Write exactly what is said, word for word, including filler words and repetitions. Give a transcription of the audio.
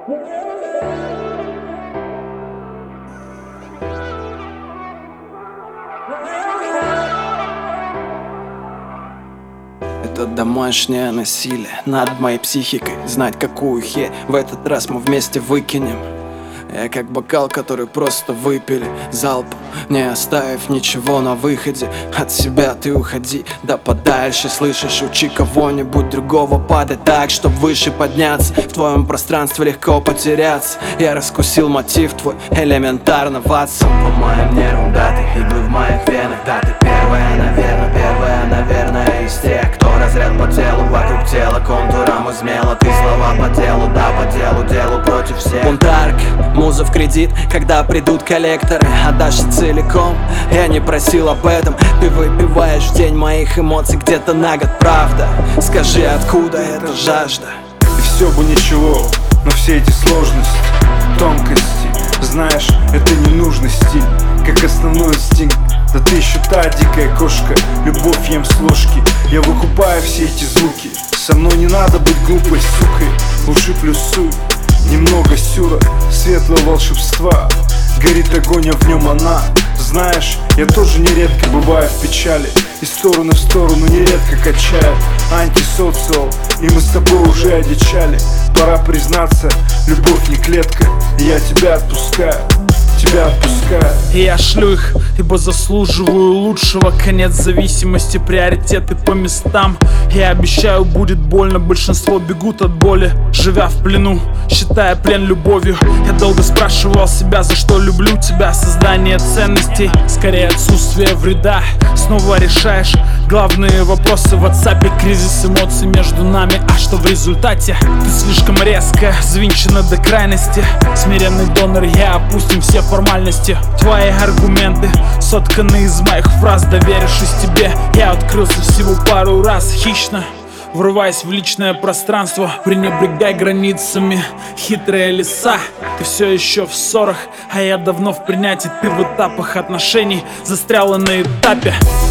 Это домашнее насилие над моей психикой. Знать, какую херь в этот раз мы вместе выкинем. Я как бокал, который просто выпили залпом, не оставив ничего на выходе. От себя ты уходи, да подальше, слышишь? Учи кого-нибудь другого падать так, чтоб выше подняться. В твоем пространстве легко потеряться. Я раскусил мотив твой, элементарно, Ватсон. По моим нервам даты, иглы в моих венах. Да, ты первая, наверное, первая, наверное, из тех, кто разряд по телу, вокруг тела, контурам измела. Ты слова по делу, да, по делу, делу против всех. Бунтарка, муза в кредит, когда придут коллекторы. Отдашься целиком, я не просил об этом. Ты выпиваешь в день моих эмоций где-то на год, правда? Скажи, откуда эта жажда? И все бы ничего, но все эти сложности, тонкости, знаешь, это ненужный стиль, как основной инстинкт. Да ты еще та дикая кошка, любовь ем с ложки. Я выкупаю все эти звуки. Со мной не надо быть глупой сукой. Лучше плюсуй, немного сюра, светлого волшебства. Горит огонь, а в нем она. Знаешь, я тоже нередко бываю в печали, и стороны в сторону нередко качаю. Антисоциал, и мы с тобой уже одичали. Пора признаться, любовь не клетка, и я тебя отпускаю, тебя отпускаю. Я шлю их, ибо заслуживаю лучшего. Конец зависимости, приоритеты по местам. Я обещаю, будет больно, большинство бегут от боли, живя в плену, считая плен любовью. Я долго спрашивал себя, за что люблю тебя. Создание ценностей, скорее отсутствие вреда. Снова решаешь главные вопросы в WhatsApp, кризис эмоций между нами. А что в результате? Ты слишком резко, взвинчена до крайности. Смиренный донор, я, опустим все формальности. Твои аргументы сотканы из моих фраз. Доверившись тебе, я открылся всего пару раз. Хищно врываясь в личное пространство, пренебрегай границами, хитрые леса. Ты все еще в ссорах, а я давно в принятии. Ты в этапах отношений, застряла на этапе.